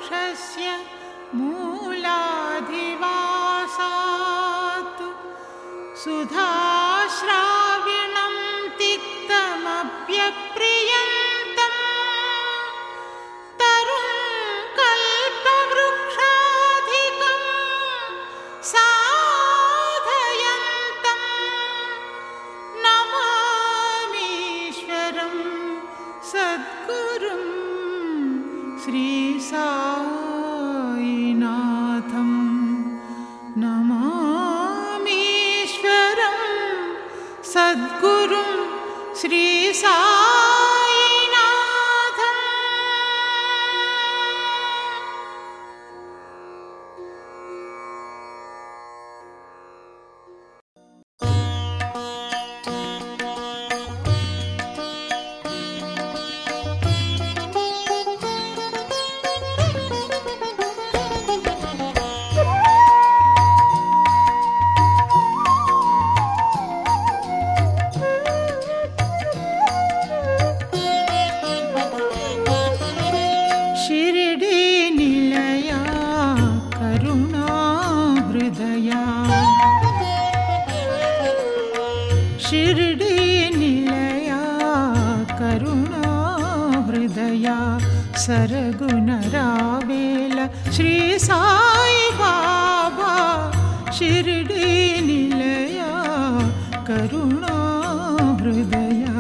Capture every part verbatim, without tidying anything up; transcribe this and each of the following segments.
वृक्षस्य मूलाधिवासात् सुधाश्राविणं तिक्तमप्यप्रियन्तं तरुं कल्पवृक्षाधिकं साधयन्तं नमामीश्वरं सद्गुरुं श्रीसाईनाथं। नमामीश्वरं सद्गुरुं श्रीसाईनाथम्। शिर्डी निलया करुणा हृदया सरगुण रावेल श्री साई बाबा। शिर्डी निलया करुणा हृदया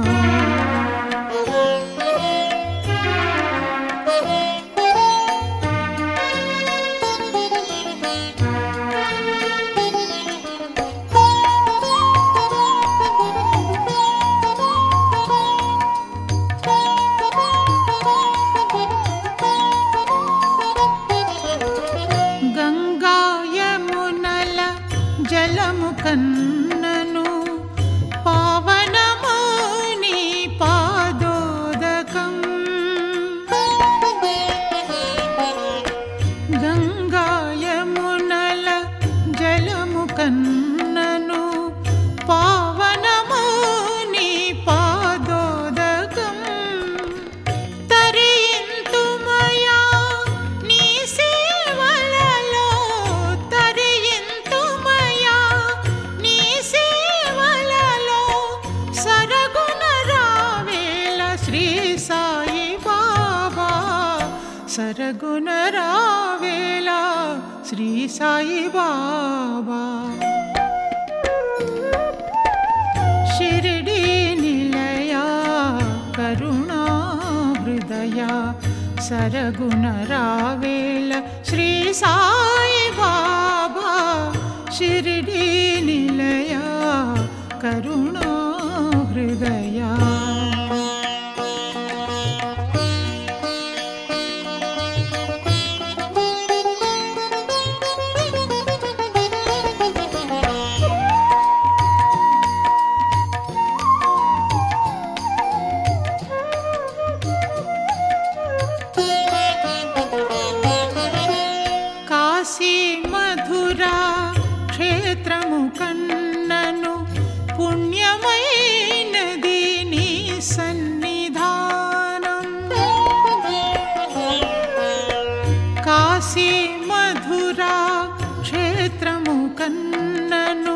జలము కన్నను పావనము నీ పాదోదకం। గంగా యమునల జలము కన్నను పావనము నీ పాదోదకం। తరింతుమయా నీ సేవలలో सरगुण रावेला श्री साई बाबा। शिर्डी निलया करुणा हृदया सरगुण रावेला श्री साई बाबा। शिर्डी निलया करुणा हृदया కాశీ మధురా క్షేత్రము కన్నను పుణ్యమైనది నీ సన్నిధానం। కాశీ మధురా క్షేత్రము కన్నను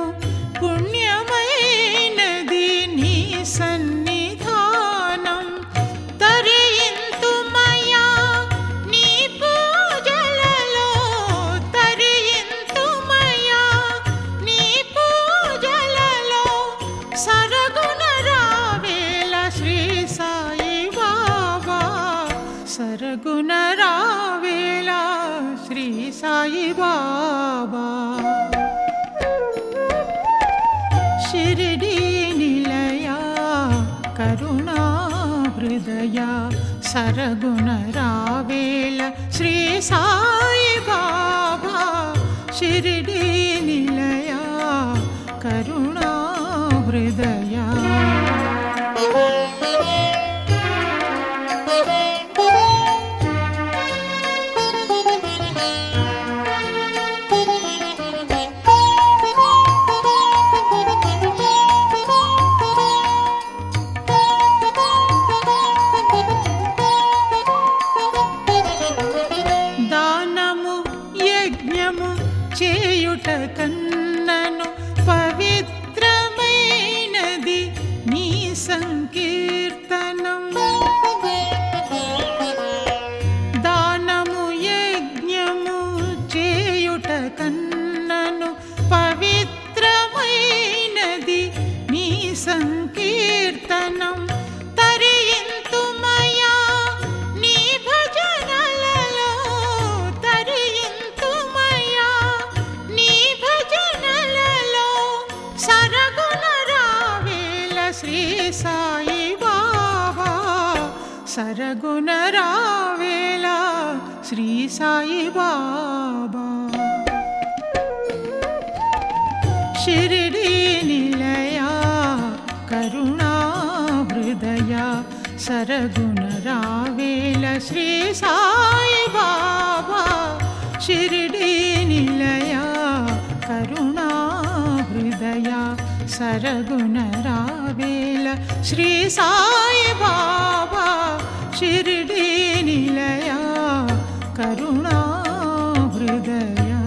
పుణ్యమైనది నీ సన్నిధానం। తరింతుమయా నీ పూజలలో తరింతుమయా నీ పూజలలో సరగుణ రావేల శ్రీ సాయి బాబా। సరగుణ రావేల శ్రీ సాయి బాబా। शिर्डी निलया करुणा हृदया सरगुण रावेल श्री साई बाबा। शिर्डी निलया करुणा हृदया दा చేయుట కన్నను పవిత్రమైనది నీ సంకీర్తనం. దానము యజ్ఞము చేయుట కన్నను పవిత్రమైనది నీ సంకీర్తనం. తరింతుమయా నీ భజనలలో, తరింతుమయా నీ భజనలలో, సరగుణ రావేల శ్రీ సాయి బాబా, సరగుణ రావేల శ్రీ సాయి బాబా. షిరిడి నిలయా కరుణా హృదయా, సరగుణ రావేల శ్రీ సాయి బాబా. షిరిడి నిలయా కరుణా హృదయా, సరగుణ రావేల శ్రీ సాయి బాబా. షిరిడి నిలయా కరుణా హృదయా.